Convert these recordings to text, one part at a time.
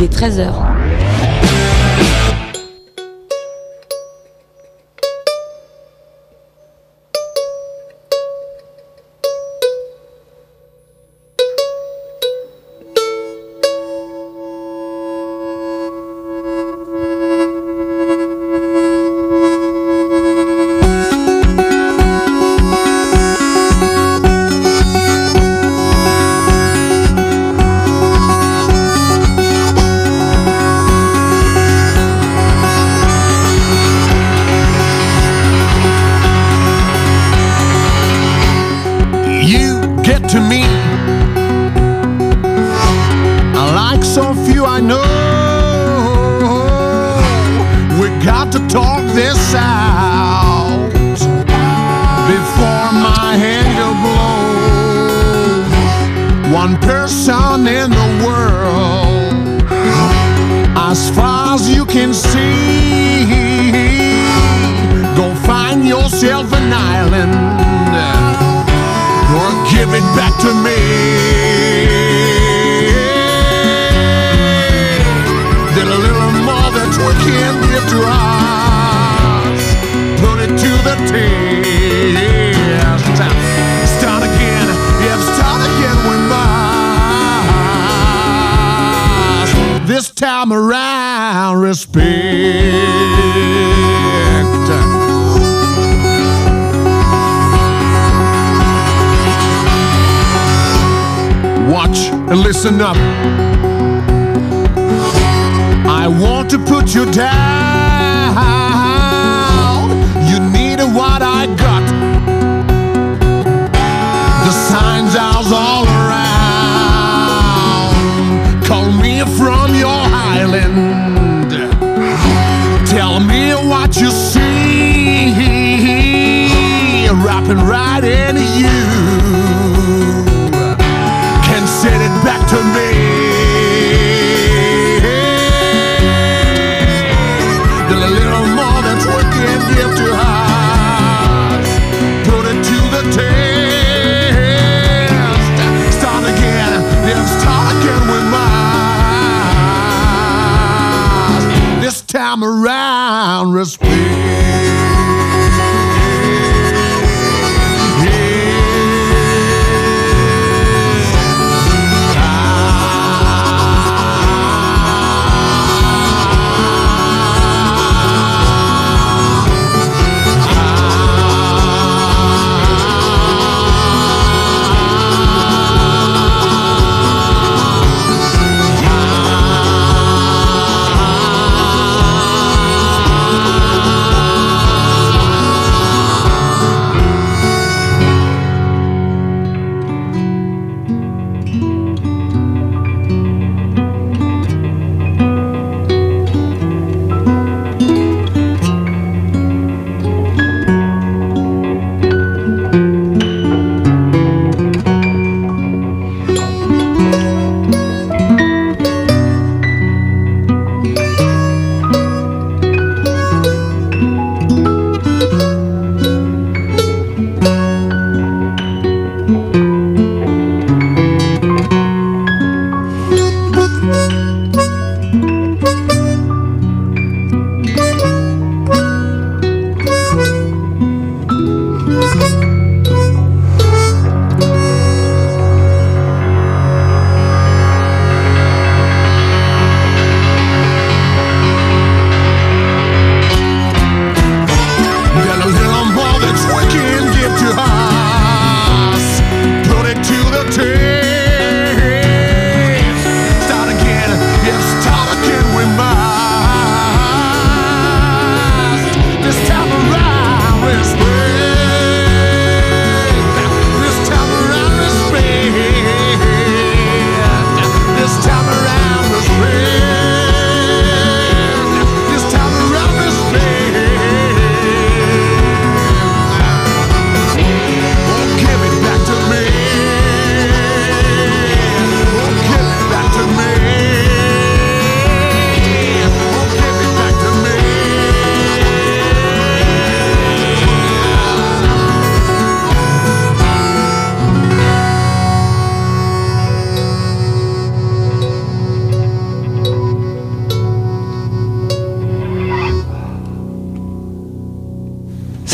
est 13h. To me, like so few I know, we got to talk this out before my anger blows. One person in the world, as far as you can see, go find yourself an island or give it back to me. Did a little more that we can give to us. Put it to the test. Start again, yeah, start again with mine. This time around, respect. Watch and listen up. I want to put you down. You need what I got. The signs are all around. Call me from your island. Tell me what you see. Rapping right into you. Send it back to me. A little more than we can give to us. Put it to the test. Start again, then start again with mine. This time around, respect.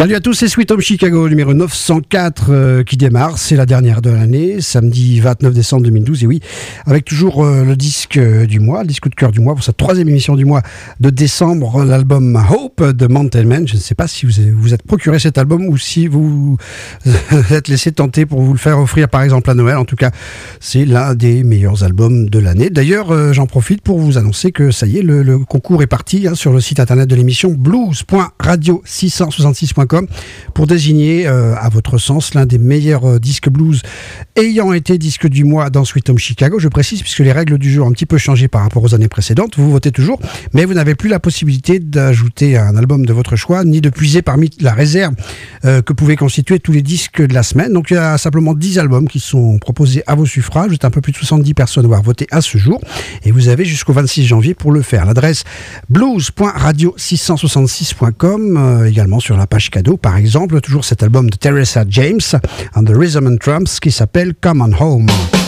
Salut à tous, c'est Sweet Home Chicago numéro 904 qui démarre, c'est la dernière de l'année, samedi 29 décembre 2012, et oui, avec toujours le disque du mois, le disque de cœur du mois pour cette troisième émission du mois de décembre, l'album Hope de Mountain Man. Je ne sais pas si vous êtes procuré cet album ou si vous êtes laissé tenter pour vous le faire offrir par exemple à Noël. En tout cas, c'est l'un des meilleurs albums de l'année. D'ailleurs, j'en profite pour vous annoncer que ça y est, le concours est parti sur le site internet de l'émission blues.radio666.com pour désigner à votre sens l'un des meilleurs disques blues ayant été disque du mois dans Sweet Home Chicago. Je précise puisque les règles du jeu ont un petit peu changé par rapport aux années précédentes. Vous votez toujours, mais vous n'avez plus la possibilité d'ajouter un album de votre choix ni de puiser parmi la réserve que pouvaient constituer tous les disques de la semaine. Donc il y a simplement 10 albums qui sont proposés à vos suffrages. Vous êtes un peu plus de 70 personnes à avoir voté à ce jour et vous avez jusqu'au 26 janvier pour le faire. L'adresse blues.radio666.com, également sur la page cadeau, par exemple, toujours cet album de Teresa James and the Rhythm and Drums qui s'appelle Come on Home.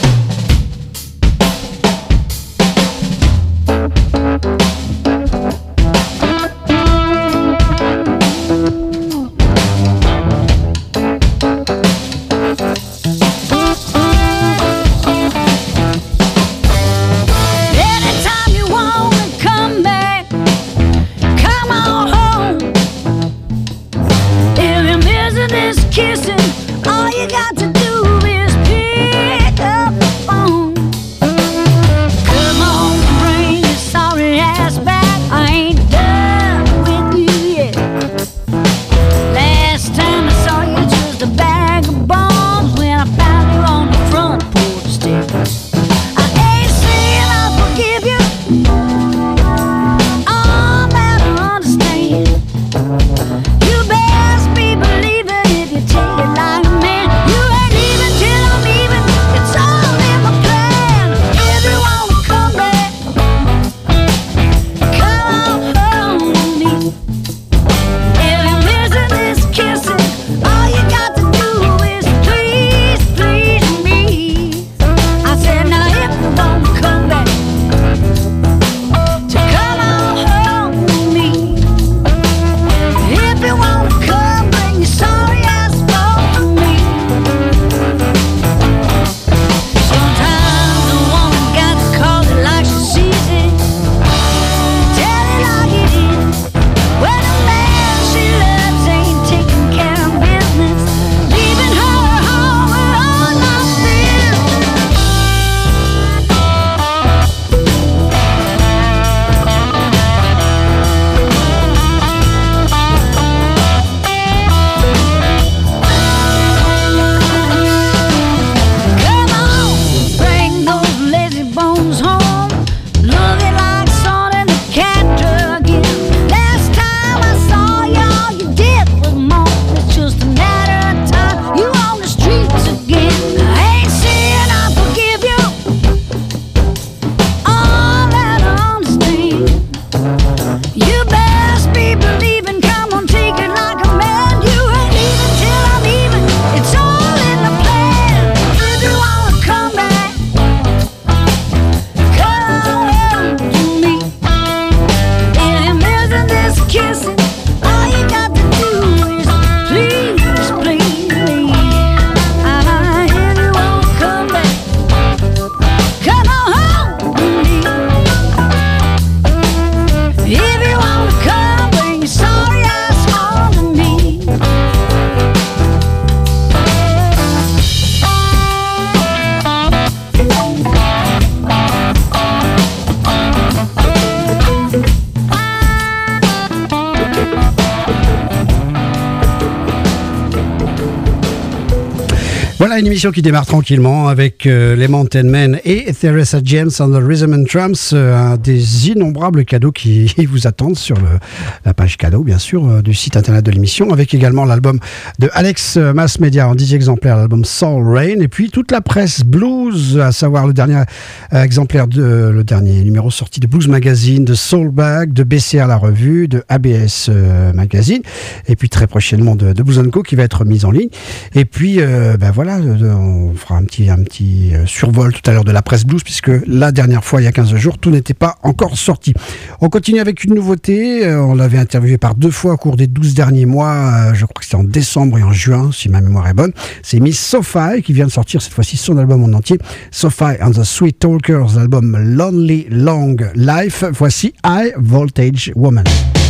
Voilà une émission qui démarre tranquillement avec les Mountain Men et Teresa James and the Rhythm and Drums, un des innombrables cadeaux qui vous attendent sur la page cadeau, bien sûr, du site internet de l'émission, avec également l'album de Alex Mass Media en 10 exemplaires, l'album Soul Rain, et puis toute la presse blues, à savoir le dernier exemplaire le dernier numéro sorti de Blues Magazine, de Soulbag, de BCR La Revue, de ABS Magazine, et puis très prochainement de Blues & Co qui va être mise en ligne. Et puis, voilà, voilà, on fera un petit survol tout à l'heure de la presse blues, puisque la dernière fois, il y a 15 jours, tout n'était pas encore sorti. On continue avec une nouveauté. On l'avait interviewé par 2 fois au cours des 12 derniers mois. Je crois que c'était en décembre et en juin, si ma mémoire est bonne. C'est Miss Sophie qui vient de sortir cette fois-ci son album en entier. Sophie and the Sweet Talkers, l'album Lonely Long Life. Voici High Voltage Woman.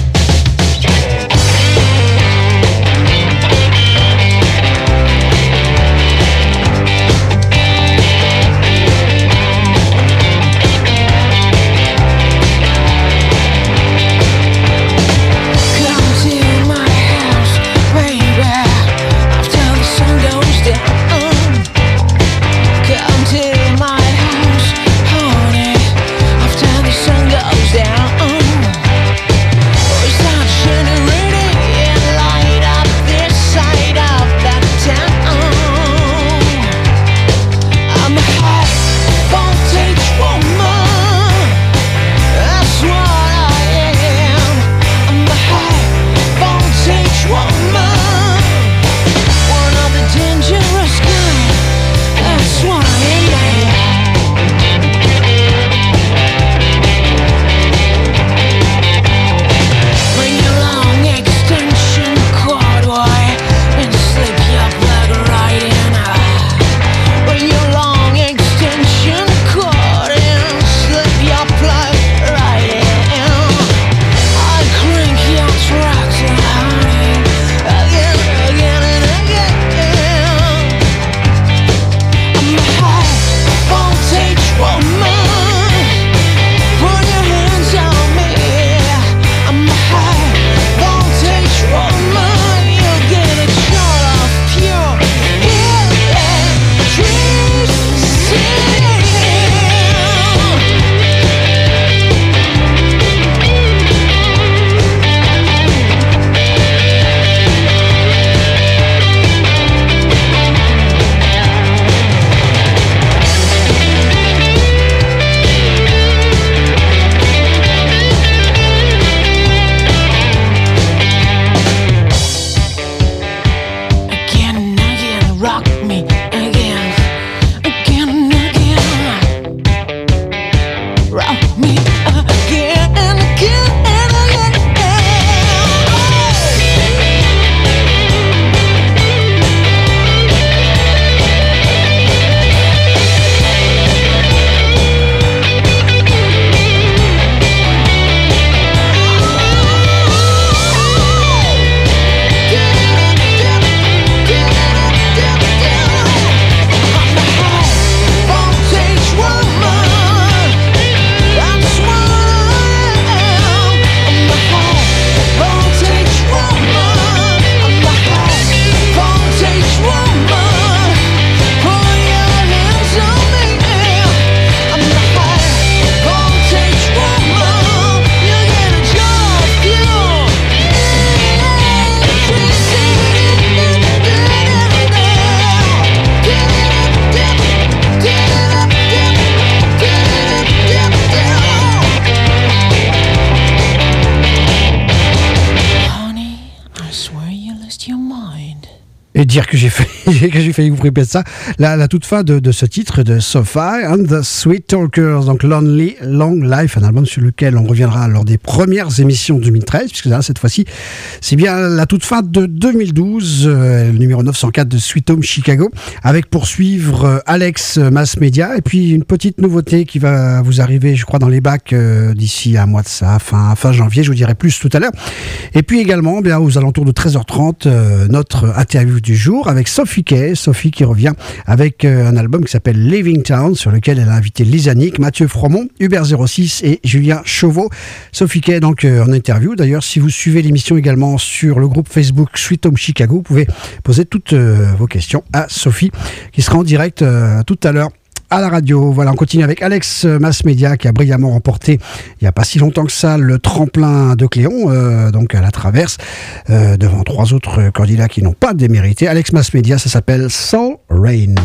Et dire que j'ai failli vous répéter ça, la toute fin de ce titre de Sophie and the Sweet Talkers, donc Lonely Long Life, un album sur lequel on reviendra lors des premières émissions 2013, puisque là, cette fois-ci, c'est bien la toute fin de 2012, le numéro 904 de Sweet Home Chicago, avec pour suivre Alex Mass Media, et puis une petite nouveauté qui va vous arriver, je crois, dans les bacs d'ici un mois de ça, fin janvier, je vous dirai plus tout à l'heure. Et puis également, bien aux alentours de 13h30, notre interview du jour avec Sophie Kay, Sophie qui revient avec un album qui s'appelle Living Town, sur lequel elle a invité Lisa Nick, Mathieu Fromont, Hubert 06 et Julien Chauveau. Sophie Kay donc en interview. D'ailleurs, si vous suivez l'émission également sur le groupe Facebook Sweet Home Chicago, vous pouvez poser toutes vos questions à Sophie qui sera en direct tout à l'heure à la radio. Voilà, on continue avec Alex Mass Media qui a brillamment remporté il n'y a pas si longtemps que ça le tremplin de Cléon, donc à la Traverse, devant 3 autres candidats qui n'ont pas démérité. Alex Mass Media, ça s'appelle Soul Rain.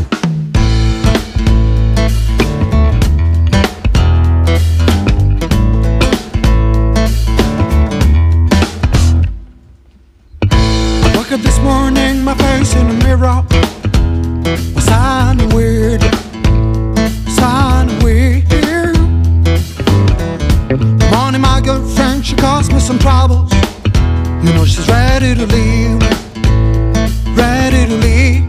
Woke up this morning, my face in the mirror. sign weird, sign weird. Morning, my girlfriend, she caused me some troubles. You know she's ready to leave, ready to leave.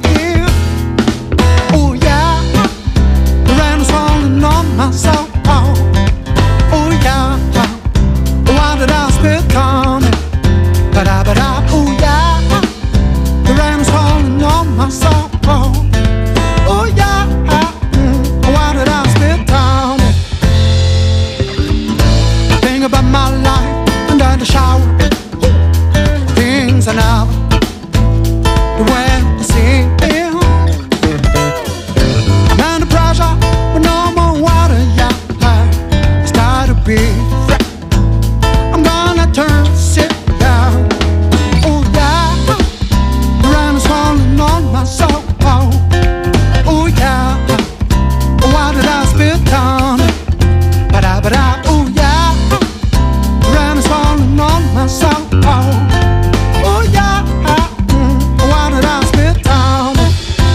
Oh yeah, the rain is falling on my soul. Oh yeah, why did I spit on it? Ba-da-ba-da, oh yeah, the rain is falling on my soul. Oh yeah, why did I spit on it? Think about my life under the shower. Things I never the way to see. And the pressure with no more water, yeah, it's gotta be free. I'm gonna turn sit down. Oh yeah, the rain is falling on my soul. Oh yeah, why did I spit on it? Ba-da-ba-da, oh yeah, the rain is falling on my soul. Oh yeah, why did I spit on it?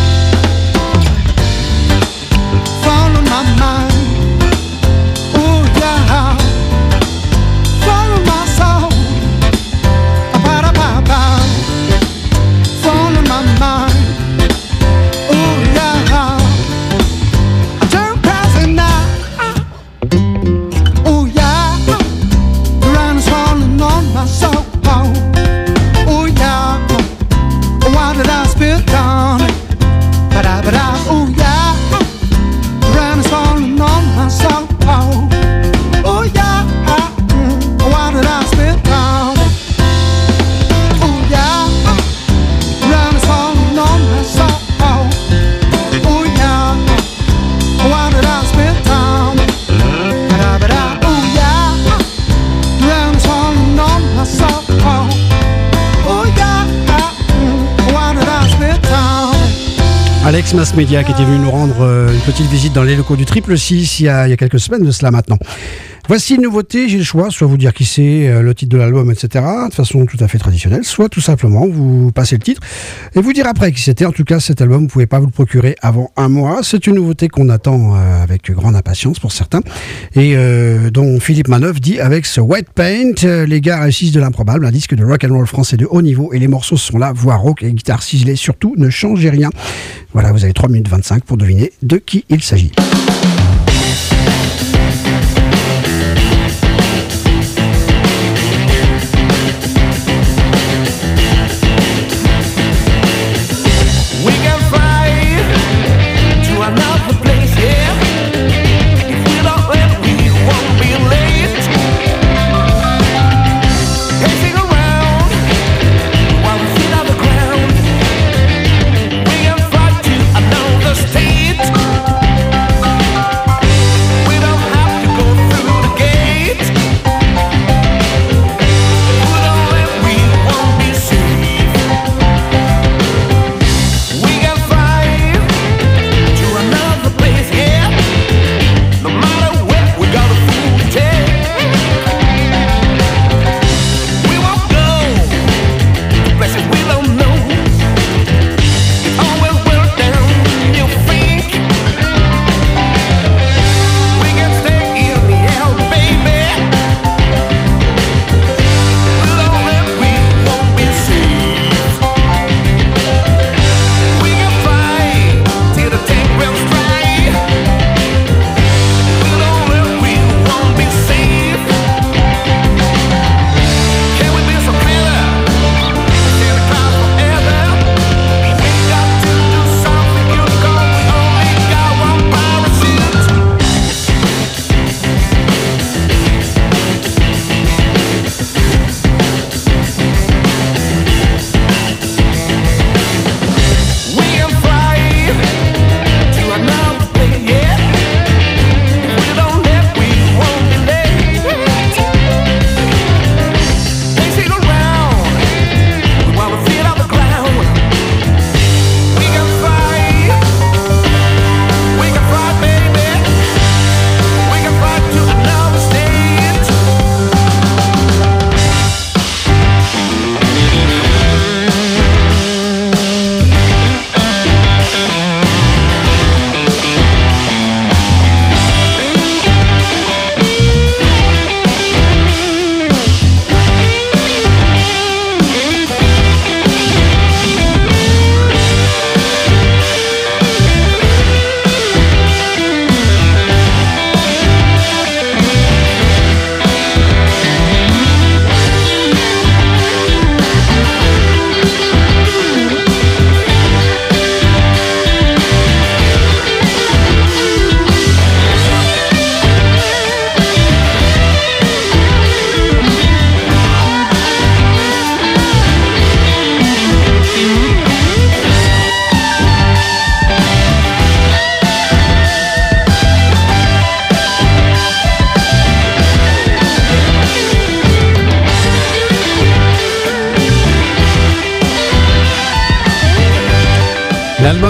Follow my mind. Oh yeah, follow my soul. Ba-da-ba-ba. Follow my mind. Oh yeah, I turn crazy now. Oh yeah, the rain is falling on my soul. Oh yeah, why did I spit on it? Ba-da-ba-da, oh yeah, the rain is falling on my soul. Oh yeah, why did I spit on it? Oh yeah, the rain is falling on my soul. Oh yeah, why did I spit on it? Ba-da-ba-da, oh yeah, the rain is falling on my soul. Alex Mass-Media qui était venu nous rendre une petite visite dans les locaux du Triple 6 il y a quelques semaines de cela maintenant. Voici une nouveauté, j'ai le choix, soit vous dire qui c'est, le titre de l'album, etc., de façon tout à fait traditionnelle, soit tout simplement vous passez le titre et vous dire après qui c'était. En tout cas, cet album, vous ne pouvez pas vous le procurer avant un mois. C'est une nouveauté qu'on attend avec grande impatience pour certains et dont Philippe Manœuvre dit avec ce White Paint, les gars réussissent de l'improbable, un disque de rock and roll français de haut niveau et les morceaux sont là, voix rock et guitare ciselée, surtout ne changez rien. Voilà, vous avez 3 minutes 25 pour deviner de qui il s'agit. State.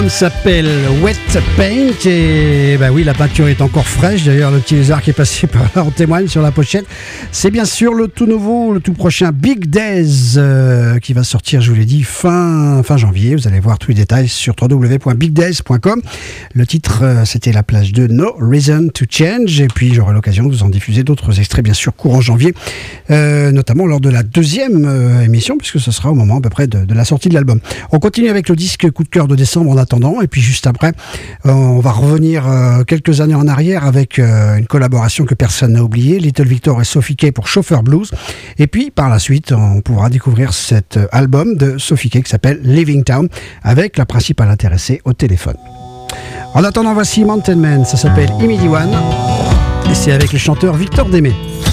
l'album s'appelle Wet Paint et bah oui, la peinture est encore fraîche. D'ailleurs, le petit lézard qui est passé par là en témoigne sur la pochette. C'est bien sûr le tout nouveau, le tout prochain Big Days qui va sortir, je vous l'ai dit, fin janvier. Vous allez voir tous les détails sur www.bigdays.com. Le titre, c'était la plage 2, No Reason to Change. Et puis, j'aurai l'occasion de vous en diffuser d'autres extraits, bien sûr, courant janvier, notamment lors de la deuxième émission, puisque ce sera au moment à peu près de la sortie de l'album. On continue avec le disque coup de cœur de décembre en attendant, et puis juste après on va revenir quelques années en arrière avec une collaboration que personne n'a oubliée, Little Victor et Sophie Kay pour Chauffeur Blues, et puis par la suite on pourra découvrir cet album de Sophie Kay qui s'appelle Living Town avec la principale intéressée au téléphone. En attendant, voici Mountain Man, ça s'appelle Immediate One et c'est avec le chanteur Victor Démé.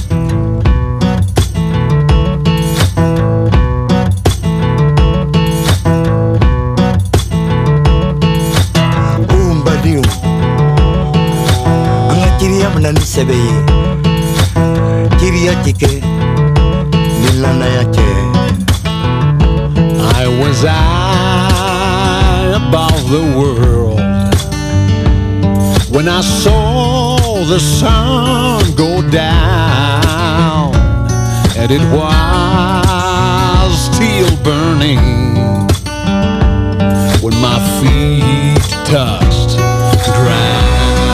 Nani sebeye Kiria tike Nilana yake I was high above the world when I saw the sun go down, and it was still burning when my feet touched ground.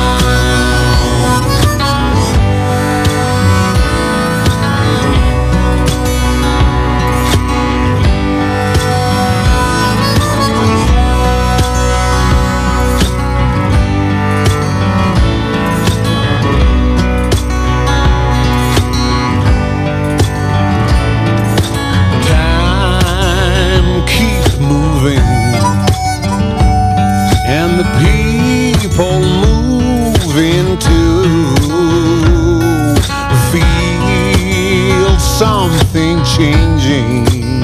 And the people moving too feel something changing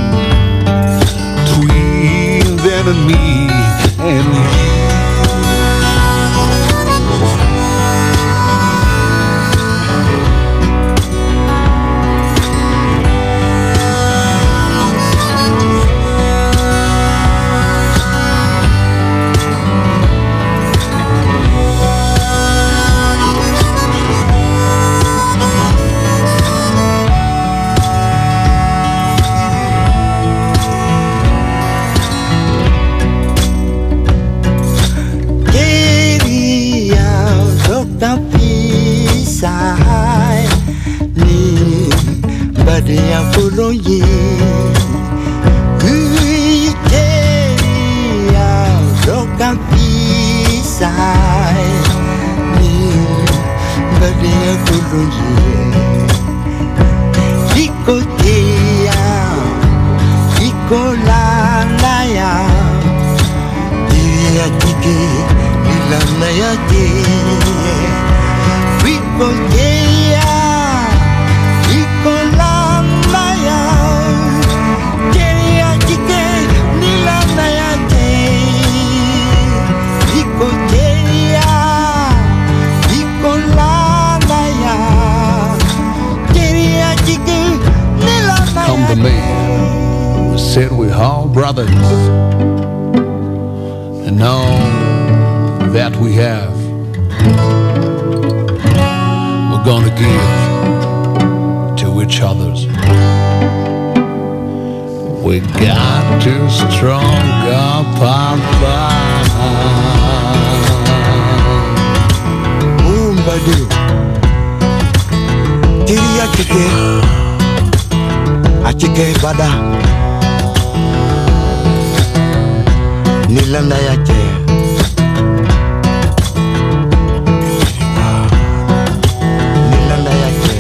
between them and me and you. Brothers, and all that we have, we're gonna give to each other's. We got to strong up our bond. Umbadu, Tiria Chike, Achike Bada. Nilanda yake Nilanda yake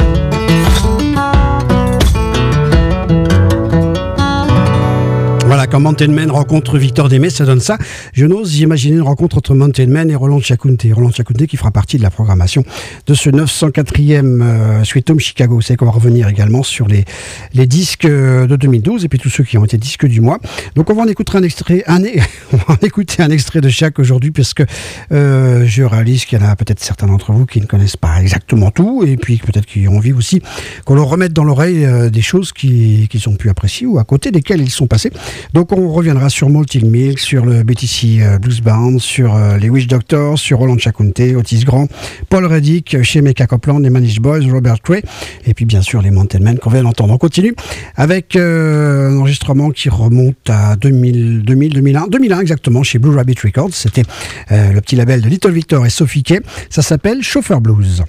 Voilà, quand Mountain Man rencontre Victor Démé, ça donne ça. Je n'ose imaginer une rencontre entre Mountain Man et Roland Tchakounté. Roland Tchakounté qui fera partie de la programmation de ce 904e Sweet Home Chicago. Vous savez qu'on va revenir également sur les disques de 2012 et puis tous ceux qui ont été disques du mois. Donc on va en écouter un extrait, on va en écouter un extrait de chaque aujourd'hui, puisque je réalise qu'il y en a peut-être certains d'entre vous qui ne connaissent pas exactement tout, et puis peut-être qui ont envie aussi qu'on leur remette dans l'oreille des choses qu'ils ont pu apprécier ou à côté desquelles ils sont passés. Donc on reviendra sur Maltin Milk, sur le BTC Blues Band, sur les Witch Doctors, sur Roland Tchakounté, Otis Grant, Paul Reddick, chez Mecca Copeland, les Manish Boys, Robert Cray, et puis bien sûr les Mountain Men qu'on vient d'entendre. On continue avec un enregistrement qui remonte à 2001 exactement, chez Blue Rabbit Records. C'était le petit label de Little Victor et Sophie Kay. Ça s'appelle Chauffeur Blues.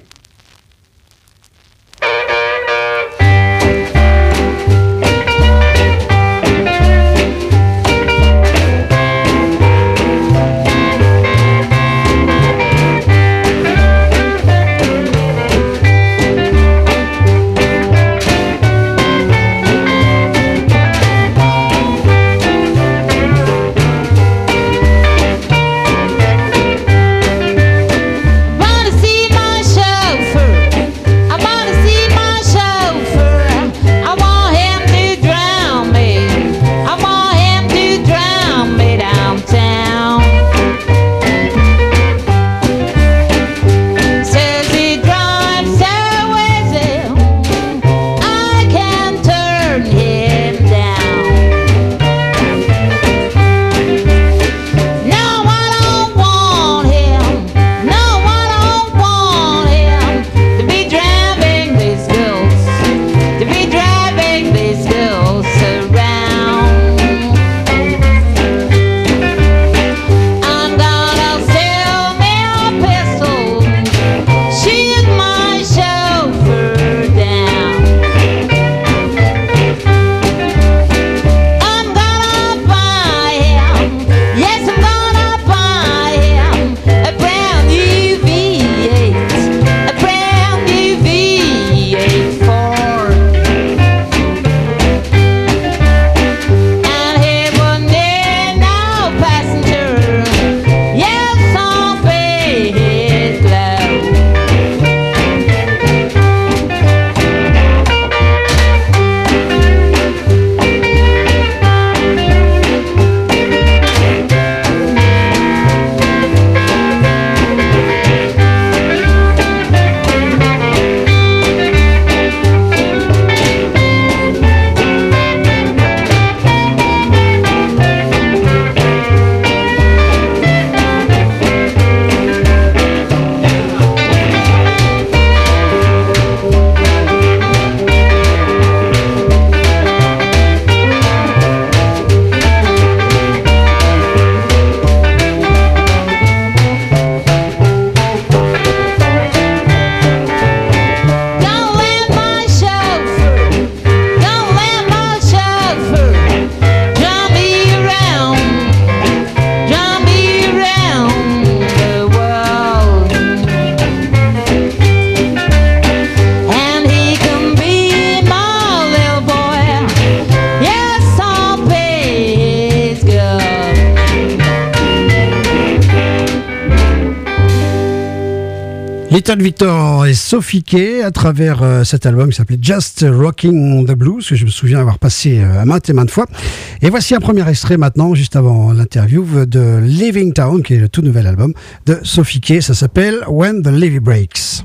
Little Victor et Sophie Kay à travers cet album qui s'appelait Just Rocking the Blues, que je me souviens avoir passé à maintes et maintes fois. Et voici un premier extrait maintenant, juste avant l'interview, de Living Town, qui est le tout nouvel album de Sophie Kay. Ça s'appelle When the Levee Breaks.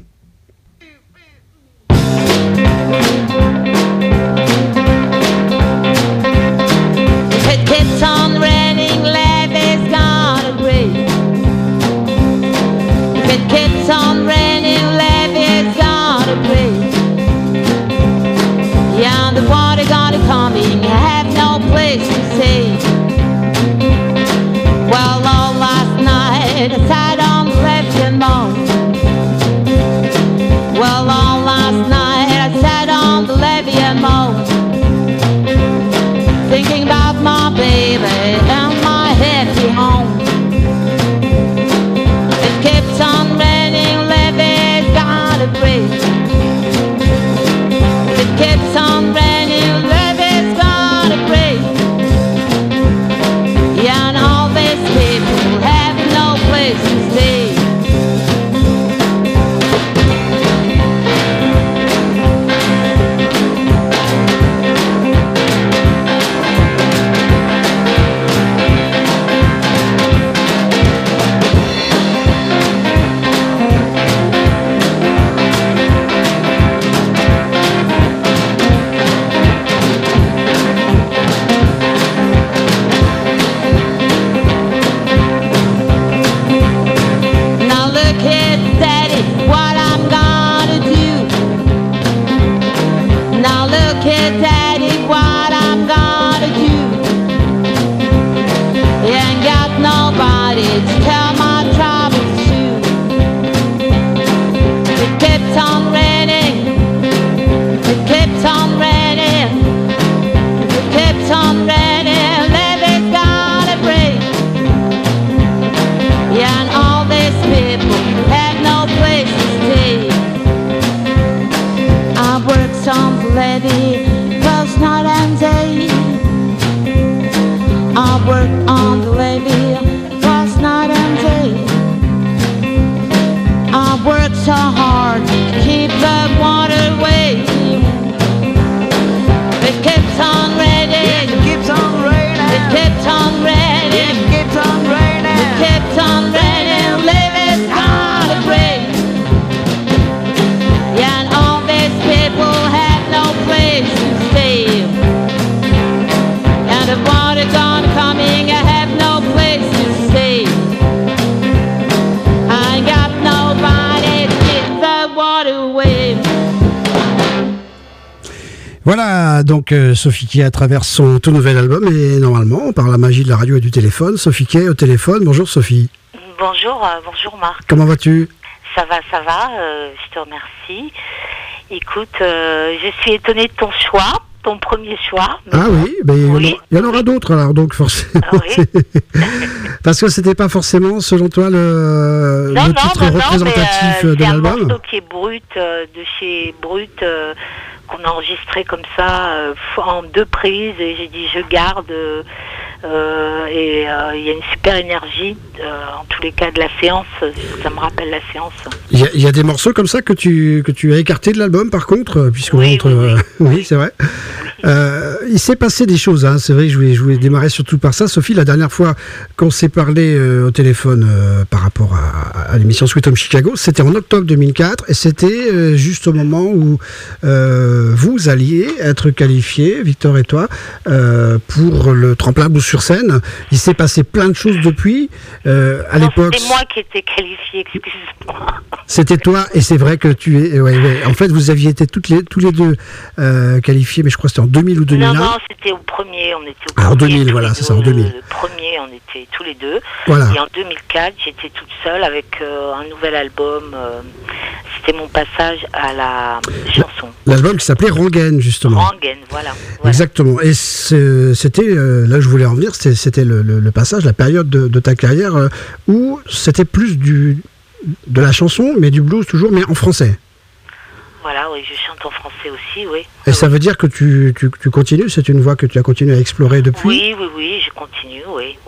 Coming, have no place to stay. Well, all last night I sat on the left-hand mound. Well, all last night I sat on the left-hand mound, thinking about my baby and my happy home. It keeps on raining. so hard to keep the water away. It keeps on raining. It keeps on raining. It keeps on raining. It keeps on raining. It keeps on raining. Living's gonna rain. Yeah, and all these people have no place to stay. And the water gonna coming, I have no place to stay. I got nobody to keep the water away. Voilà, donc Sophie Kay à travers son tout nouvel album, et normalement, par la magie de la radio et du téléphone, Sophie Kay au téléphone. Bonjour Sophie. Bonjour, bonjour Marc. Comment vas-tu ? Ça va, je te remercie. Écoute, je suis étonnée de ton choix, ton premier choix. Ah oui, ben, Oui. il y en aura d'autres alors, donc forcément. Ah oui. Parce que c'était pas forcément, selon toi, le titre représentatif de c'est un l'album. morceau qui est Brut, de chez Brut, qu'on a enregistré comme ça, en 2 prises, et j'ai dit je garde, et il y a une super énergie, en tous les cas de la séance, ça me rappelle la séance. Il y a des morceaux comme ça que tu as écartés de l'album, par contre, puisqu'on Oui, montre. oui. Oui, c'est vrai. Il s'est passé des choses, hein. C'est vrai, je voulais démarrer surtout par ça. Sophie, la dernière fois qu'on s'est parlé au téléphone par rapport à l'émission Sweet Home Chicago, c'était en octobre 2004, et c'était juste au moment où vous alliez être qualifiés, Victor et toi, pour le tremplin Blues sur scène. Il s'est passé plein de choses depuis. À Non, l'époque, c'est moi qui étais qualifiée, excuse-moi. c'était toi, et c'est vrai que tu es. Ouais. En fait, vous aviez été tous les deux qualifiés, mais je crois que c'était en 2000 ou 2001. Non, c'était au premier, on était au Ah, en premier. 2000, tous voilà, les c'est ça, deux. en 2000. Le premier, on était tous les deux. Voilà. Et en 2004, j'étais toute seule avec un nouvel album. C'était mon passage à la chanson. L'album qui s'appelait Rengaine, justement. Rengaine, voilà. Exactement. Et c'était, là je voulais en venir, c'était le passage, la période de ta carrière où c'était plus de la chanson, mais du blues toujours, mais en français. Voilà, oui, je chante en français aussi, oui. Et ça veut dire que tu continues, c'est une voie que tu as continué à explorer depuis. Oui, je continue, oui.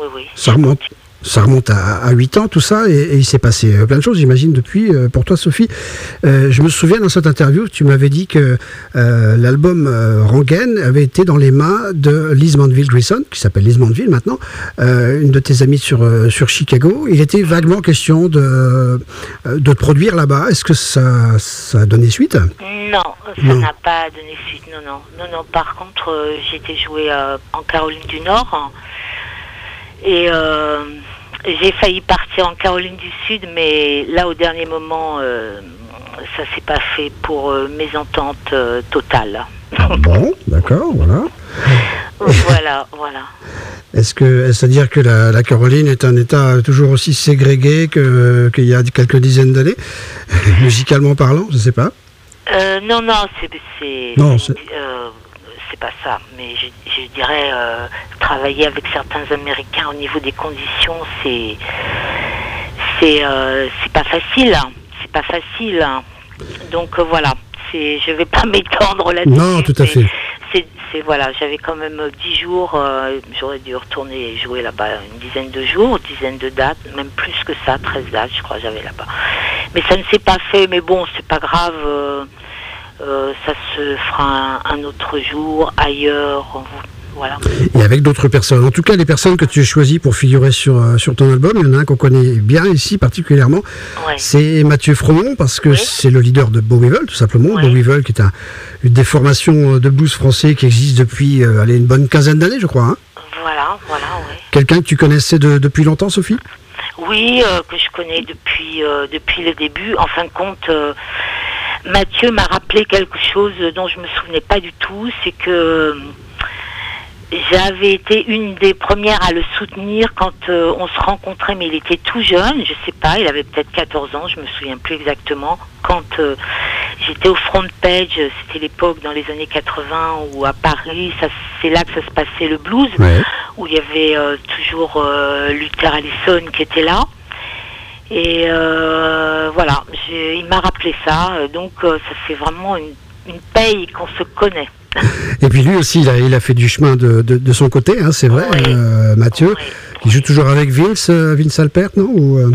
Ça remonte à 8 ans, tout ça, et il s'est passé plein de choses, j'imagine, depuis. Pour toi, Sophie, je me souviens dans cette interview, tu m'avais dit que l'album Rengaine avait été dans les mains de Liz Mandeville-Grayson, qui s'appelle Liz Mandeville maintenant, une de tes amies sur Chicago. Il était vaguement question de te produire là-bas. Est-ce que ça a donné suite ? Non, ça n'a pas donné suite, non. Par contre, j'ai été jouer en Caroline du Nord, et j'ai failli partir en Caroline du Sud, mais là, au dernier moment, ça s'est pas fait pour mésentente totale. Bon, d'accord, voilà. Voilà. C'est-à-dire que la Caroline est un État toujours aussi ségrégué qu'il y a quelques dizaines d'années, musicalement parlant, je sais pas. Non, c'est pas ça, mais je dirais travailler avec certains Américains au niveau des conditions, c'est pas facile, c'est pas facile. Donc voilà, je vais pas m'étendre là-dessus. Non, tout à fait. Voilà, j'avais quand même 10 jours, j'aurais dû retourner jouer là-bas une dizaine de jours, dizaine de dates, même plus que ça, 13 dates, je crois, j'avais là-bas. Mais ça ne s'est pas fait, mais bon, c'est pas grave. Ça se fera un autre jour, ailleurs, voilà. Et avec d'autres personnes. En tout cas, les personnes que tu as choisies pour figurer sur ton album, il y en a un qu'on connaît bien ici particulièrement, c'est Mathieu Fromont, parce que c'est le leader de Beau Weevil, tout simplement. Beau Weevil, qui est une des formations de blues français qui existe depuis une bonne quinzaine d'années, je crois. Hein. Voilà, Quelqu'un que tu connaissais depuis longtemps, Sophie ? Oui, que je connais depuis le début. En fin de compte, Mathieu m'a rappelé quelque chose dont je me souvenais pas du tout, c'est que j'avais été une des premières à le soutenir quand on se rencontrait, mais il était tout jeune, je sais pas, il avait peut-être 14 ans, je me souviens plus exactement, quand j'étais au Front Page, c'était l'époque dans les années 80 où à Paris, c'est là que ça se passait le blues, où il y avait toujours Luther Allison qui était là. Et voilà, il m'a rappelé ça, donc ça fait vraiment une paye qu'on se connaît. Et puis lui aussi, il a fait du chemin de son côté, hein, c'est vrai, Mathieu, qui joue toujours avec Vince Alpert, non ?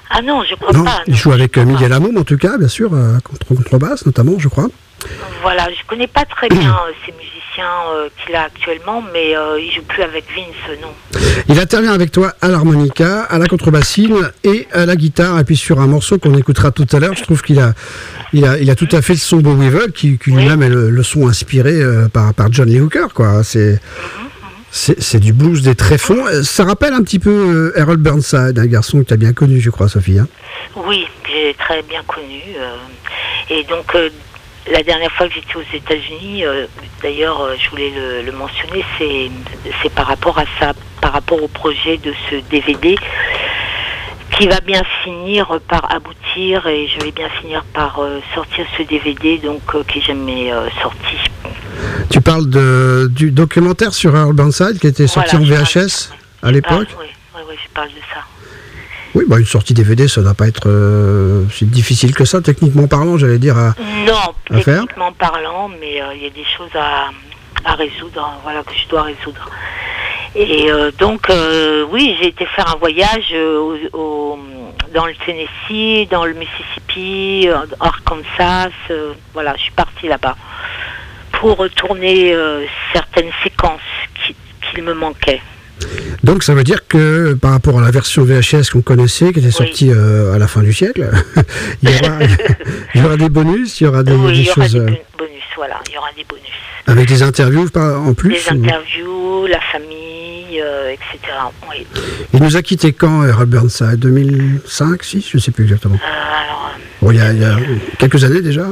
Ah non, je crois Non, pas. il non, joue je avec crois pas. Miguel Amon, en tout cas, bien sûr, contrebasse notamment, je crois. Voilà, je connais pas très bien ces musiciens qu'il a actuellement, mais il joue plus avec Vince, non. Il intervient avec toi à l'harmonica, à la contrebassine et à la guitare. Et puis sur un morceau qu'on écoutera tout à l'heure, je trouve qu'il a tout à fait le son Bob Weevil, qui lui-même est le son inspiré par John Lee Hooker, quoi. C'est du blues des tréfonds. Ça rappelle un petit peu Harold Burnside, un garçon que tu as bien connu, je crois, Sophie. Hein. Oui, j'ai très bien connu. Et donc, la dernière fois que j'étais aux États-Unis, d'ailleurs, je voulais le mentionner, c'est par rapport à ça, par rapport au projet de ce DVD qui va bien finir par aboutir, et je vais bien finir par sortir ce DVD donc qui est jamais sorti. Tu parles du documentaire sur Harold Burnside qui était sorti en VHS à l'époque. Oui, je parle de ça. Oui, une sortie DVD, ça ne doit pas être si difficile que ça, techniquement parlant, j'allais dire, à faire. Techniquement parlant, mais il y a des choses à résoudre, voilà, que je dois résoudre. Et donc, oui, j'ai été faire un voyage dans le Tennessee, dans le Mississippi, Arkansas, voilà, je suis partie là-bas pour retourner certaines séquences qu'il me manquaient. Donc ça veut dire que par rapport à la version VHS qu'on connaissait, qui était sortie à la fin du siècle, il y aura des bonus, il y aura des choses... il y aura des bonus, voilà, il y aura des bonus. Avec des interviews en plus. Des interviews, la famille, etc. Oui. Il nous a quitté quand, Harold Burnside 2005, 6, je ne sais plus exactement. Il y a quelques années déjà.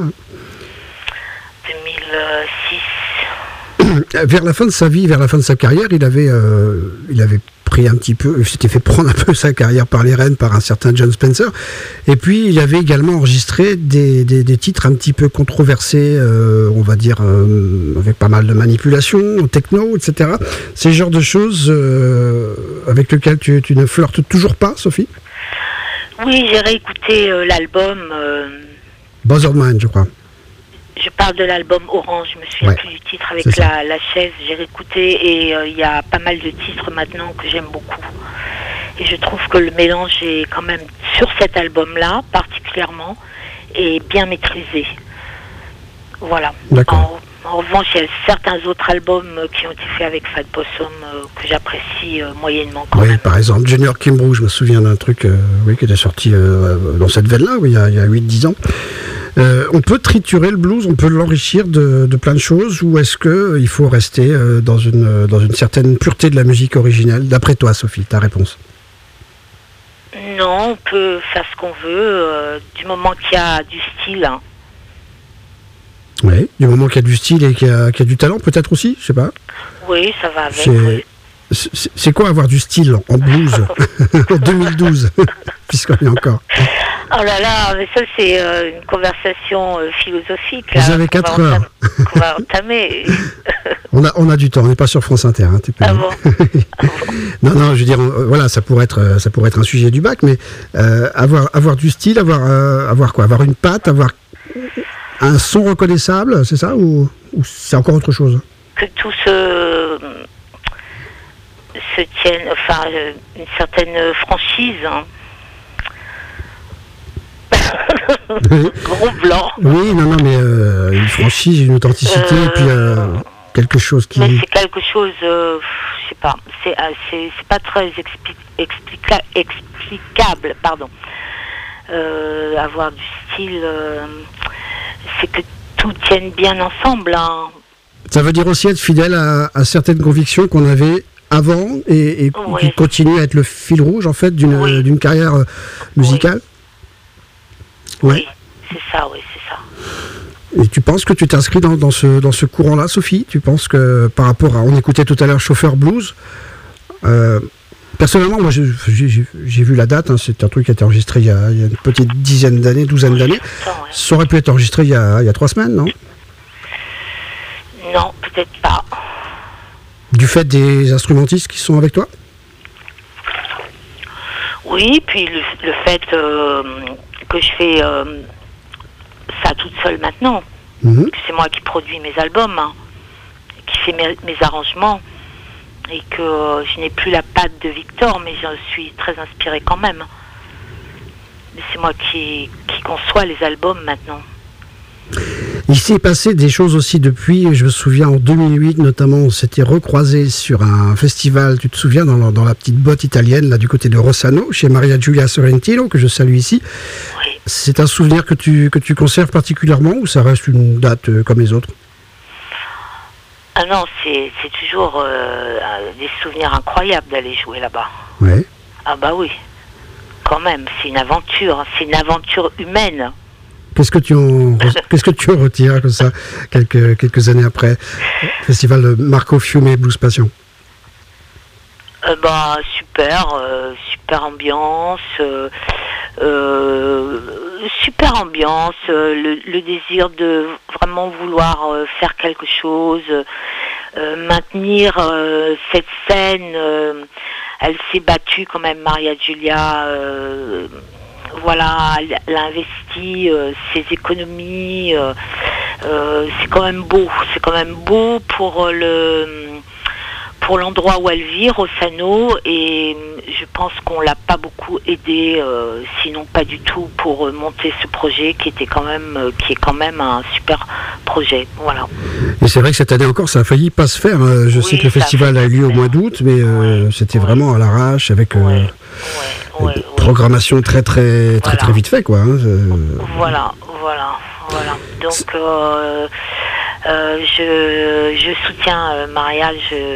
2006. Vers la fin de sa vie, vers la fin de sa carrière, il avait pris un petit peu, il s'était fait prendre un peu sa carrière par les rênes par un certain John Spencer. Et puis il avait également enregistré des titres un petit peu controversés, on va dire, avec pas mal de manipulations, techno, etc. C'est le genre de choses avec lesquelles tu ne flirtes toujours pas, Sophie ? Oui, j'ai réécouté l'album. Buzzard Mind, je crois. Je parle de l'album Orange, je me souviens plus du titre avec la chaise. J'ai réécouté et il y a pas mal de titres maintenant que j'aime beaucoup. Et je trouve que le mélange est quand même, sur cet album-là particulièrement, est bien maîtrisé. Voilà. D'accord. En revanche, il y a certains autres albums qui ont été faits avec Fat Possum que j'apprécie moyennement quand même. Par exemple, Junior Kimbrough, je me souviens d'un truc qui était sorti dans cette veine-là, il y a 8-10 ans. On peut triturer le blues, on peut l'enrichir de plein de choses, ou est-ce qu'il faut rester dans une certaine pureté de la musique originelle? D'après toi, Sophie, ta réponse? Non, on peut faire ce qu'on veut, du moment qu'il y a du style. Hein. Oui, du moment qu'il y a du style et qu'il y a du talent, peut-être aussi, je sais pas. Oui, ça va avec. C'est quoi avoir du style en blues en 2012, puisqu'on est encore. Oh là là, mais ça c'est une conversation philosophique. Vous avez 4 heures. On va entamer. on a du temps, on n'est pas sur France Inter. Hein, ah bon. Non, je veux dire, voilà, ça pourrait être un sujet du bac, mais avoir du style, avoir quoi? Avoir une patte, avoir un son reconnaissable, c'est ça, ou c'est encore autre chose? Que tout se tienne, enfin, une certaine franchise. Hein. Gros blanc. Oui, non, mais une franchise, une authenticité, et puis quelque chose qui... Mais c'est quelque chose, je sais pas, c'est pas très explicable, pardon. Avoir du style, c'est que tout tienne bien ensemble. Hein. Ça veut dire aussi être fidèle à certaines convictions qu'on avait avant et qui continuent à être le fil rouge, en fait, d'une carrière musicale. Oui, c'est ça. Et tu penses que tu t'inscris dans ce courant-là, Sophie? Tu penses que par rapport à... On écoutait tout à l'heure Chauffeur Blues. Personnellement, moi, j'ai vu la date. Hein, c'est un truc qui a été enregistré il y a une petite douzaine d'années. Ça aurait pu être enregistré il y a 3 semaines, non? Non, peut-être pas. Du fait des instrumentistes qui sont avec toi? Oui, puis le fait... que je fais ça toute seule maintenant. C'est moi qui produis mes albums, hein, qui fais mes arrangements, et que je n'ai plus la patte de Victor, mais je suis très inspirée quand même. Mais c'est moi qui conçois les albums maintenant. Il s'est passé des choses aussi depuis, je me souviens en 2008 notamment, on s'était recroisés sur un festival, tu te souviens, dans la petite botte italienne, là du côté de Rossano, chez Maria Giulia Sorrentino, que je salue ici. Oui. C'est un souvenir que tu conserves particulièrement ou ça reste une date comme les autres? Ah non, c'est toujours des souvenirs incroyables d'aller jouer là-bas. Ouais. Ah bah oui, quand même, c'est une aventure humaine. Qu'est-ce que tu en retires comme ça, quelques années après, festival Marco Fiume Blues Passion? Super ambiance, le désir de vraiment vouloir faire quelque chose, maintenir cette scène. Elle s'est battue quand même, Maria Giulia. Elle a investi ses économies. C'est quand même beau pour l'endroit où elle vit, Rossano, et je pense qu'on l'a pas beaucoup aidé, sinon pas du tout, pour monter ce projet qui est quand même un super projet. Voilà. Et c'est vrai que cette année encore, ça a failli pas se faire. Je sais que le festival a eu lieu au mois d'août, mais c'était vraiment à l'arrache avec programmation très vite fait, quoi. Voilà. Donc je soutiens Marial.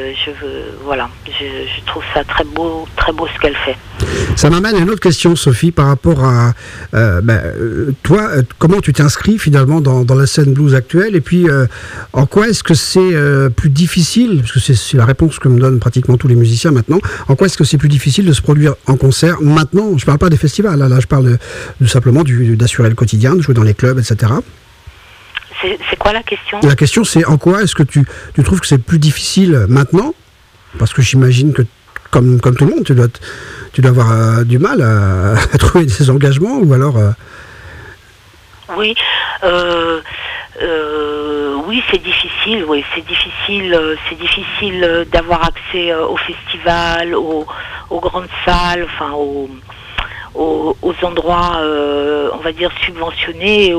Je trouve ça très beau ce qu'elle fait. Ça m'amène à une autre question, Sophie, par rapport à toi, comment tu t'inscris finalement dans la scène blues actuelle, et puis en quoi est-ce que c'est plus difficile, parce que c'est la réponse que me donnent pratiquement tous les musiciens maintenant, en quoi est-ce que c'est plus difficile de se produire en concert maintenant? Je ne parle pas des festivals, là je parle simplement d'assurer le quotidien, de jouer dans les clubs, etc. C'est quoi la question? La question, c'est en quoi est-ce que tu trouves que c'est plus difficile maintenant? Parce que j'imagine que, comme tout le monde, tu dois avoir du mal à trouver des engagements, ou alors... Oui, c'est difficile. Oui, c'est difficile d'avoir accès au festival, aux grandes salles, enfin aux endroits, on va dire, subventionnés,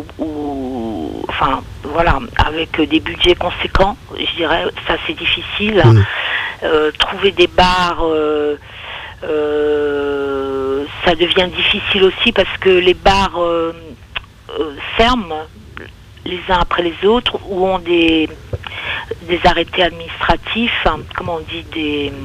avec des budgets conséquents, je dirais. Ça, c'est difficile. Trouver des bars, ça devient difficile aussi, parce que les bars ferment les uns après les autres, ou ont des arrêtés administratifs, comment on dit,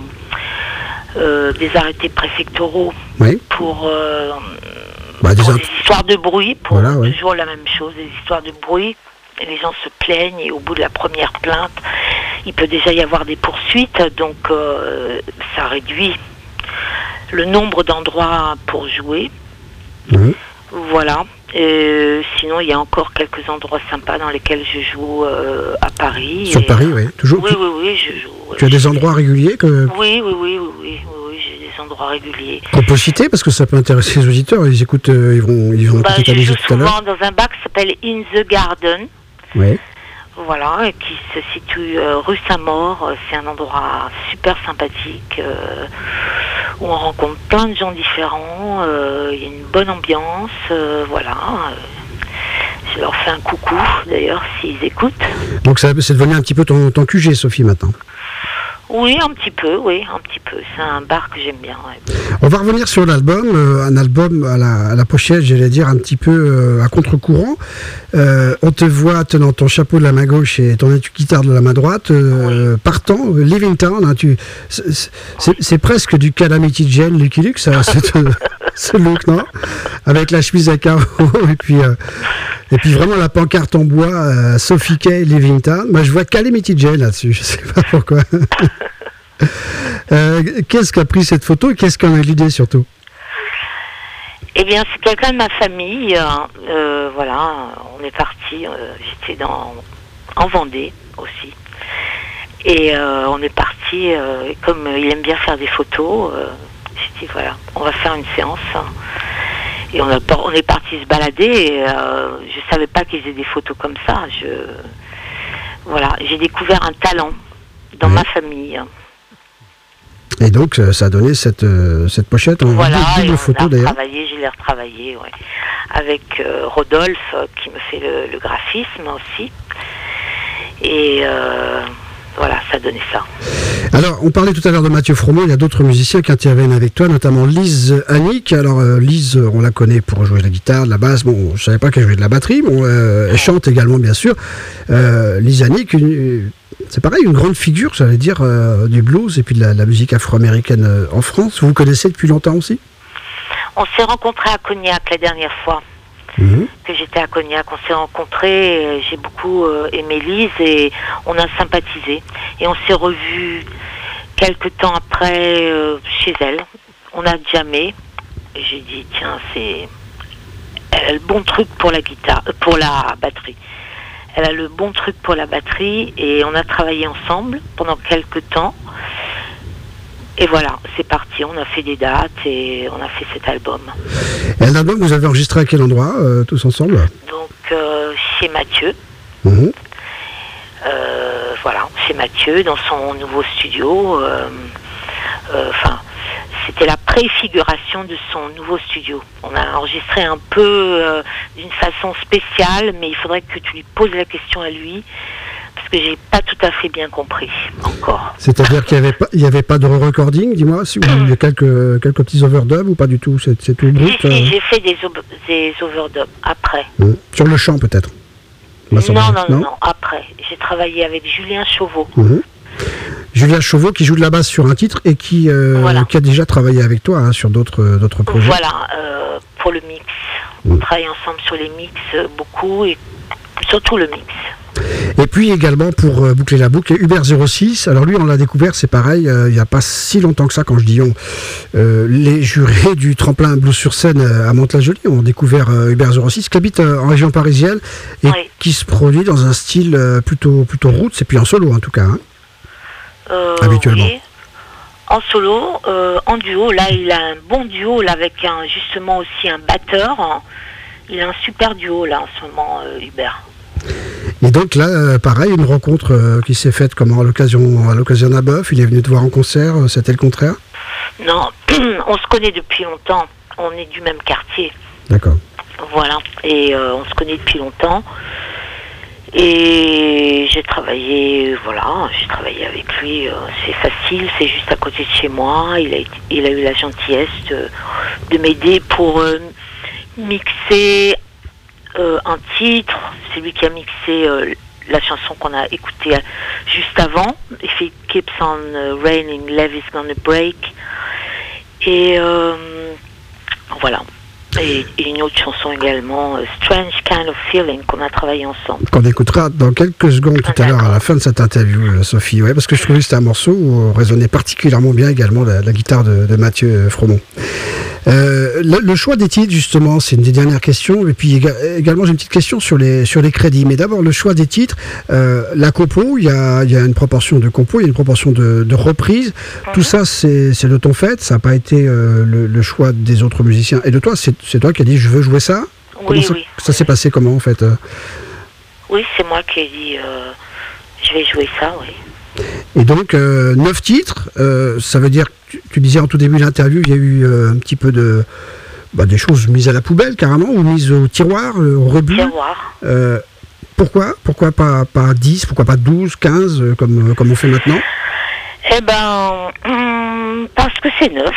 des arrêtés préfectoraux, oui, pour des histoires de bruit, toujours la même chose, des histoires de bruit. Et les gens se plaignent, et au bout de la première plainte, il peut déjà y avoir des poursuites, donc ça réduit le nombre d'endroits pour jouer. Mmh. Voilà. Sinon, il y a encore quelques endroits sympas dans lesquels je joue à Paris. Sur Paris, oui. Toujours. Oui, je joue. Tu as des endroits réguliers que... Oui, j'ai des endroits réguliers. On peut citer, parce que ça peut intéresser les auditeurs. Ils écoutent, ils vont écouter ta musique tout à l'heure. Je joue souvent dans un bar qui s'appelle In the Garden. Oui. Voilà, qui se situe rue Saint-Maur. C'est un endroit super sympathique où on rencontre plein de gens différents. Il y a une bonne ambiance. Je leur fais un coucou, d'ailleurs, s'ils écoutent. Donc c'est devenu un petit peu ton QG, Sophie, maintenant. Oui, un petit peu. C'est un bar que j'aime bien. Ouais. On va revenir sur l'album, un album à la pochette, j'allais dire, un petit peu à contre-courant. On te voit tenant ton chapeau de la main gauche et ton guitare de la main droite, partant, Living Town. Hein, c'est presque du Calamity Jane, Lucky Luke, ça, ce look, non? Avec la chemise à carreaux et puis vraiment la pancarte en bois, Sophie Kay, Living Town. Moi, je vois Calamity Jane là-dessus, je sais pas pourquoi. Qu'est-ce qu'a pris cette photo et qu'est-ce qu'en a l'idée surtout? Eh bien, c'est quelqu'un de ma famille. On est parti. J'étais en Vendée aussi. Et on est parti. Comme il aime bien faire des photos, j'ai dit on va faire une séance. Et on est parti se balader. Et, je savais pas qu'ils faisaient des photos comme ça. J'ai découvert un talent dans ma famille. Et donc, ça a donné cette pochette en Voilà, et double on photo l'a d'ailleurs. retravaillé, je l'ai retravaillé, ouais. Avec Rodolphe qui me fait le graphisme aussi. Et voilà, ça a donné ça. Alors, on parlait tout à l'heure de Mathieu Froment, il y a d'autres musiciens qui interviennent avec toi, notamment Lise Annick. Alors, Lise, on la connaît pour jouer de la guitare, de la basse. Bon, je savais pas qu'elle jouait de la batterie. Bon, elle chante également, bien sûr. Lise Annick, c'est pareil, une grande figure, j'allais dire, du blues et puis de la musique afro-américaine en France. Vous vous connaissez depuis longtemps aussi ? On s'est rencontrés à Cognac la dernière fois que j'étais à Cognac. On s'est rencontrés, j'ai beaucoup aimé Lise et on a sympathisé. Et on s'est revus quelques temps après chez elle. On a jammé. Et j'ai dit, tiens, elle a le bon truc pour la guitare, pour la batterie. Elle a le bon truc pour la batterie et on a travaillé ensemble pendant quelques temps. Et voilà, c'est parti, on a fait des dates et on a fait cet album. Et un album, vous avez enregistré à quel endroit, tous ensemble ? Donc, chez Mathieu. Voilà, chez Mathieu, dans son nouveau studio. C'était la préfiguration de son nouveau studio. On a enregistré un peu d'une façon spéciale, mais il faudrait que tu lui poses la question à lui. Parce que j'ai pas tout à fait bien compris encore. C'est-à-dire qu'il n'y avait pas de re-recording, dis-moi, il y a quelques petits overdubs ou pas du tout, c'est tout brut. Si, j'ai fait des overdubs après. Sur le chant peut-être. Non, après. J'ai travaillé avec Julien Chauveau. Julien Chauveau qui joue de la basse sur un titre et qui a déjà travaillé avec toi sur d'autres projets. Voilà, pour le mix. On travaille ensemble sur les mix beaucoup et surtout le mix. Et puis également, pour boucler la boucle, Hubert 06. Alors lui, on l'a découvert, c'est pareil, il n'y a pas si longtemps que ça, quand je dis on. Les jurés du tremplin Blues sur scène à Mantes-la-Jolie ont découvert Hubert 06, qui habite en région parisienne et qui se produit dans un style plutôt roots, et puis en solo en tout cas, habituellement. Oui. En solo, en duo, là il a un bon duo là, avec justement aussi un batteur. Il a un super duo là en ce moment, Hubert. Et donc là, pareil, une rencontre qui s'est faite comment, à l'occasion d'un bœuf. Il est venu te voir en concert, c'était le contraire ? Non, on se connaît depuis longtemps. On est du même quartier. D'accord. Voilà, et on se connaît depuis longtemps. Et j'ai travaillé avec lui. C'est facile, c'est juste à côté de chez moi. Il a eu la gentillesse de m'aider pour mixer un titre. C'est lui qui a mixé la chanson qu'on a écoutée juste avant. If it keeps on raining, love is gonna break. Et voilà. Et une autre chanson également, Strange Kind of Feeling, qu'on a travaillé ensemble. Qu'on écoutera dans quelques secondes tout à l'heure à la fin de cette interview, Sophie. Ouais, parce que je trouvais que c'était un morceau où résonnait particulièrement bien également la guitare de Mathieu Froment. Le choix des titres, justement, c'est une des dernières questions. Et puis également, j'ai une petite question sur les crédits. Mais d'abord, le choix des titres, la compo, il y a une proportion de compo, il y a une proportion de reprise. Tout ça, c'est de ton fait. Ça n'a pas été le choix des autres musiciens. Et de toi, c'est toi qui as dit je veux jouer ça. Oui. Ça s'est passé comment, en fait? Oui, c'est moi qui ai dit je vais jouer ça, oui. Et donc, 9 titres, ça veut dire, tu disais en tout début de l'interview, il y a eu un petit peu des choses mises à la poubelle, carrément, ou mises au tiroir, au rebut. Pourquoi pas 10, pourquoi pas 12, 15, comme on fait maintenant? Eh ben, parce que c'est neuf.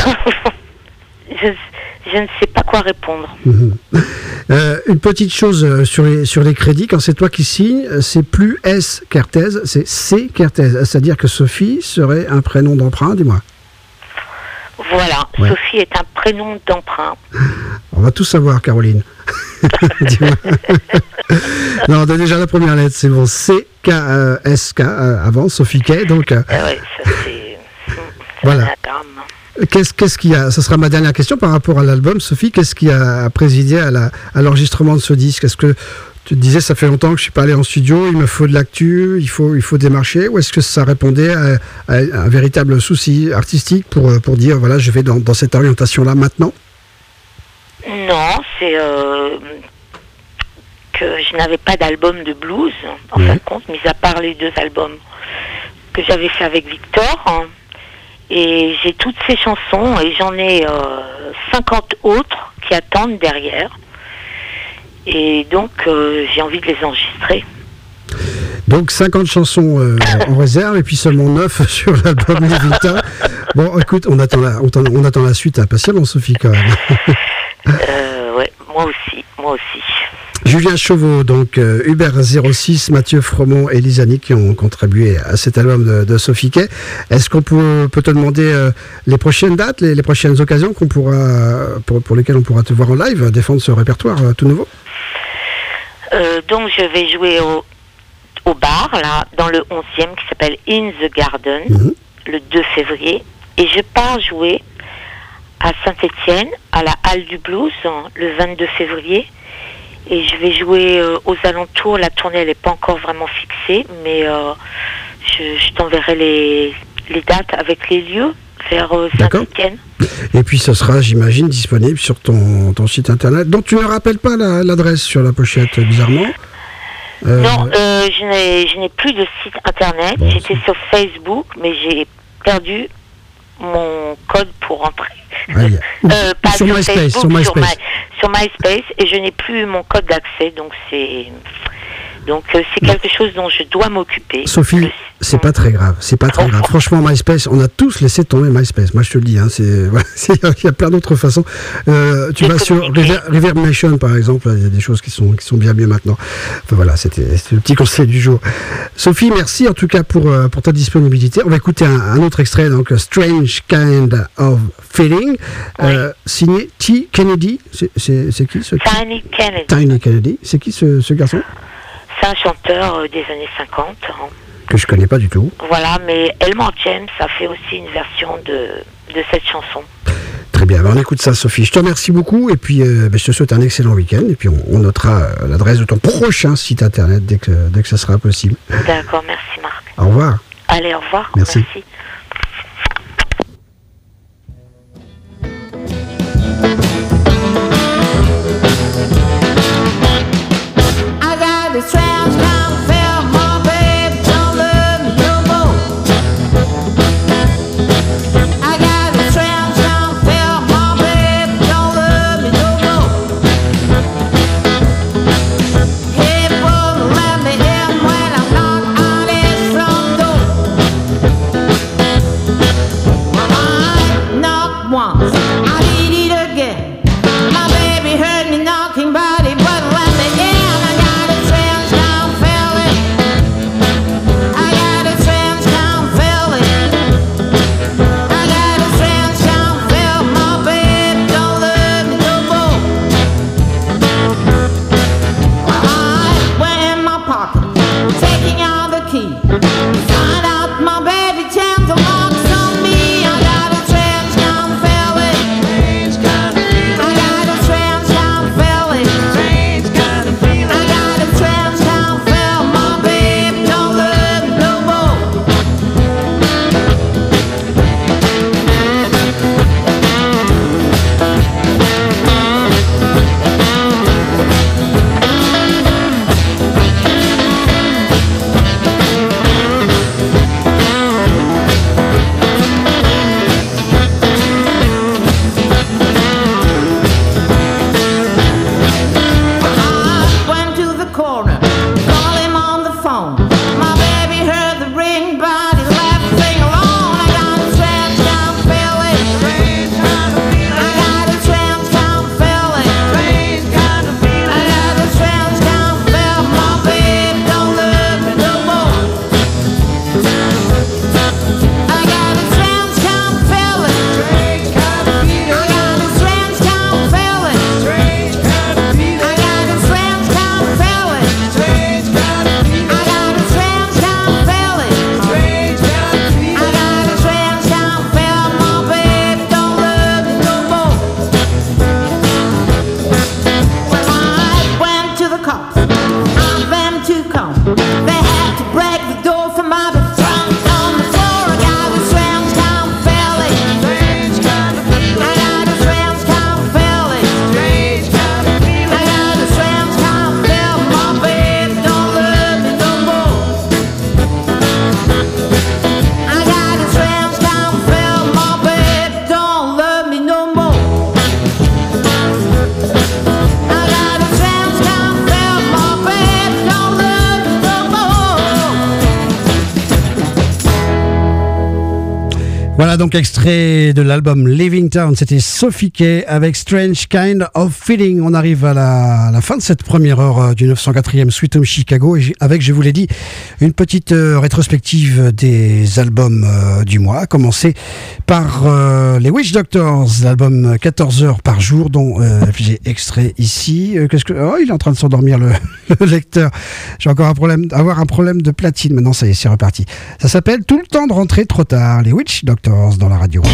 Je ne sais pas quoi répondre. Une petite chose sur les crédits, quand c'est toi qui signes, c'est plus S. Kertész, c'est C. Kertész. C'est-à-dire que Sophie serait un prénom d'emprunt, dis-moi. Voilà, ouais. Sophie est un prénom d'emprunt. On va tout savoir, Caroline. Dis-moi. Non, on a déjà la première lettre, c'est bon. C-K-S-K avant, Sophie K. Donc, oui, ça c'est... voilà. Qu'est-ce qui a, ça sera ma dernière question par rapport à l'album, Sophie, qu'est-ce qui a présidé à l'enregistrement de ce disque? Est-ce que tu te disais, ça fait longtemps que je suis pas allé en studio, il me faut de l'actu, il faut démarcher, ou est-ce que ça répondait à un véritable souci artistique pour dire, voilà, je vais dans cette orientation-là maintenant? Non, c'est que je n'avais pas d'album de blues, en fin de compte, mis à part les 2 albums que j'avais fait avec Victor, Et j'ai toutes ces chansons et j'en ai 50 autres qui attendent derrière. Et donc, j'ai envie de les enregistrer. Donc 50 chansons en réserve et puis seulement 9 sur l'album Levita. Bon, écoute, on attend la suite impatiemment, Sophie, quand même. Ouais, moi aussi. Julien Chauveau, donc Hubert 06, Mathieu Fromont et Lisani qui ont contribué à cet album de Sophie Kay. Est-ce qu'on peut te demander les prochaines dates, les prochaines occasions qu'on pourra, pour lesquelles on pourra te voir en live, défendre ce répertoire tout nouveau? Donc je vais jouer au bar, là, dans le 11e, qui s'appelle In the Garden, le 2 février. Et je pars jouer à Saint-Étienne, à la Halle du Blues, le 22 février. Et je vais jouer aux alentours. La tournée, elle n'est pas encore vraiment fixée, mais je t'enverrai les dates avec les lieux vers Saint-Étienne. Et puis ce sera, j'imagine, disponible sur ton site internet, dont tu ne rappelles pas l'adresse sur la pochette, bizarrement. Non, je n'ai plus de site internet. Bon, j'étais sur Facebook, mais j'ai perdu mon code pour entrer. Pas sur MySpace, Facebook, sur MySpace, et je n'ai plus mon code d'accès, donc c'est quelque chose dont je dois m'occuper. Sophie, c'est pas très grave, Franchement, MySpace, on a tous laissé tomber MySpace. Moi, je te le dis, il y a plein d'autres façons. Tu vas sur Reverb Nation, par exemple, il y a des choses qui sont bien mieux maintenant. Enfin, voilà, c'était le petit conseil du jour. Sophie, merci en tout cas pour ta disponibilité. On va écouter un autre extrait, donc Strange Kind of Feeling, signé T. Kennedy. C'est qui ce Tiny Kennedy. C'est qui ce garçon? C'est un chanteur des années 50. Que je connais pas du tout. Voilà, mais Elmore James a fait aussi une version de cette chanson. Très bien, on écoute ça, Sophie. Je te remercie beaucoup et puis je te souhaite un excellent week-end et puis on notera l'adresse de ton prochain site internet dès que ça sera possible. D'accord, merci Marc. Au revoir. Allez, au revoir. Merci. Hey, Voilà donc extrait de l'album Living Town, c'était Sophie Kay avec Strange Kind of Feeling. On arrive à la fin de cette première heure du 904e Sweet Home Chicago avec, je vous l'ai dit, une petite rétrospective des albums du mois, à commencer par les Witch Doctors, l'album 14 heures par jour dont j'ai extrait ici. Oh, il est en train de s'endormir le lecteur. J'ai encore un problème de platine. Maintenant ça y est, c'est reparti. Ça s'appelle Tout le temps de rentrer trop tard, les Witch Doctors dans la radio.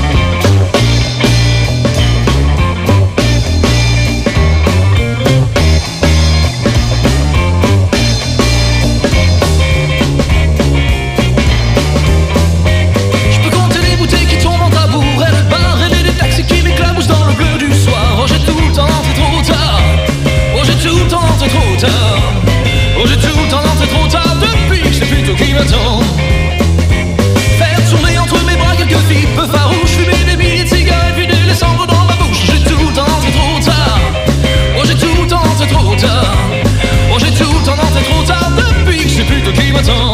Faire tourner entre mes bras quelques filles peu farouches, fumer des milliers de cigarettes, vider les cendres dans ma bouche. J'ai tout le temps rentré trop tard. Oh, j'ai tout le temps rentré trop tard. Oh, j'ai tout le temps rentré trop tard. Depuis que je sais plus de qui m'attend.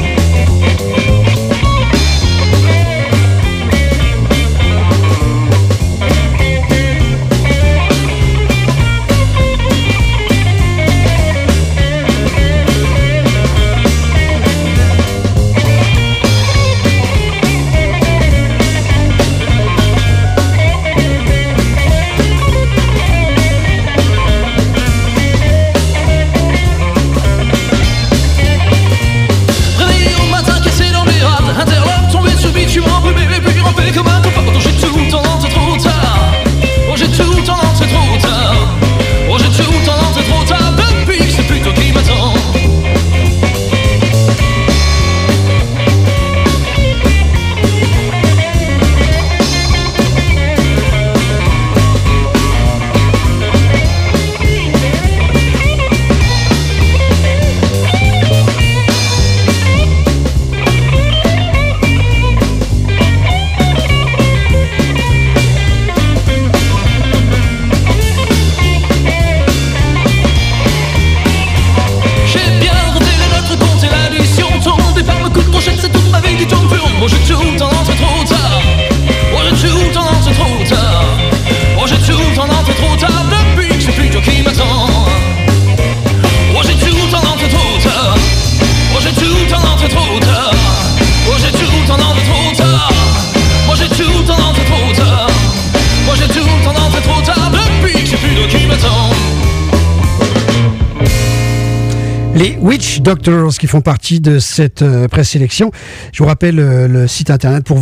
Comme un copain, oh, j'ai tout le temps rentré trop tard. Oh, j'ai tout le temps rentré trop tard. Oh, j'ai tout le temps rentré trop tard. Depuis que c'est plutôt qui m'attend. Oh, j'ai tout le temps rentré trop tard. Oh, j'ai tout le temps rentré trop tard. Oh, j'ai tout le temps rentré trop tard. Depuis que c'est plutôt qui m'attend. Oh, j'ai tout le temps rentré trop tard. Oh, j'ai tout le temps rentré trop tard. Oh, j'ai tout le temps rentré trop tard. Oh, j'ai tout le temps rentré trop tard. Oh, j'ai tout le temps rentré trop tard. Depuis que c'est plutôt qui m'attend. Les Witch Doctors qui font partie de cette présélection. Je vous rappelle le site internet pour